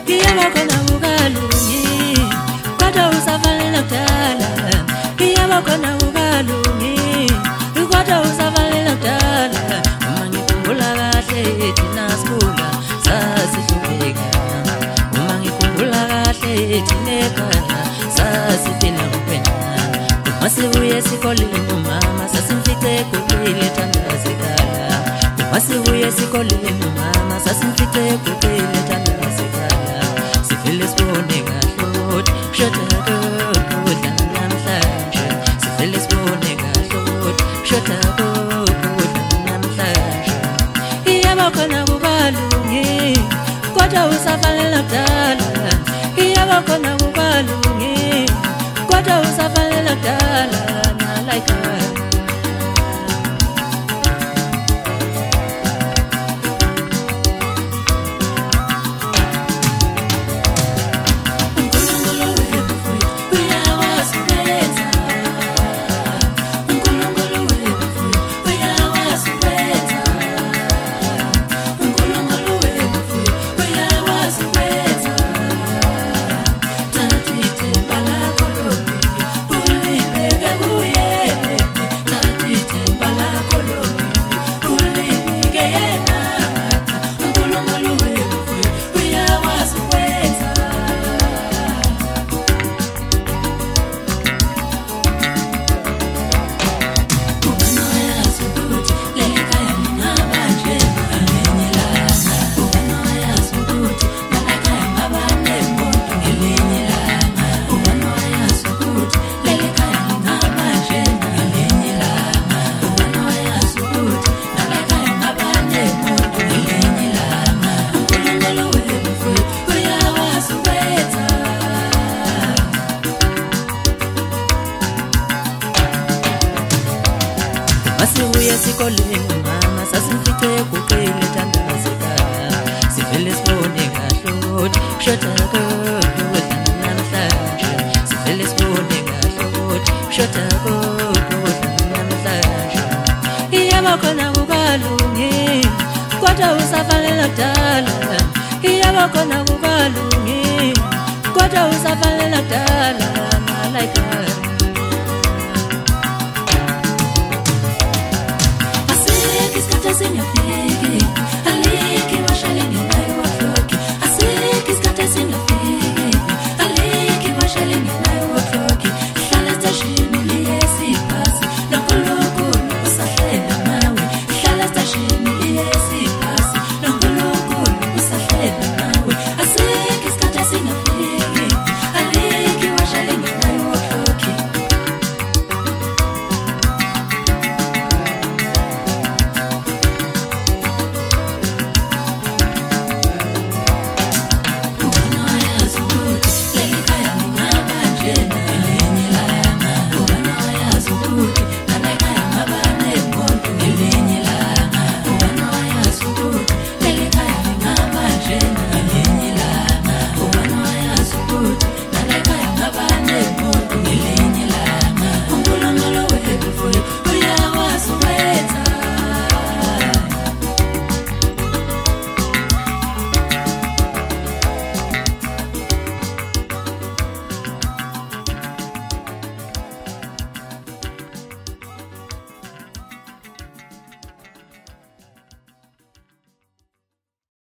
iyaba khona ukalungi kodwa usavalela kudala iyaba khona ukalungi kodwa usavalela kudala uma ngikhumbula kahle thina sikhula sasihlupheka uma ngikhumbula kahle thina ekhaya sasiphila ngokwenana uma sibuye esikoleni umama sasimfice eguqile thandazekala uma sibuye esikoleni umama sasimfice eguqile thandazekala sivele sibone kahle shoda kodwa namhlanje sivele sibone kahle shoda kodwa namhlanje iyaba khona kukalungi kodwa usavalela kudala iyaba khona kukalungi kodwa usavalela kudala nalaika Masibuye esikoleni mama sasimfice eguqile thandazekala sivele sibone kahle shoda kodwa namhlanje sivele sibone kahle shoda kodwa namhlanje iyaba khona kukalungi kodwa usavalela kudala iyaba khona kukalungi kodwa usavalela kudala nalaika Sinyafiki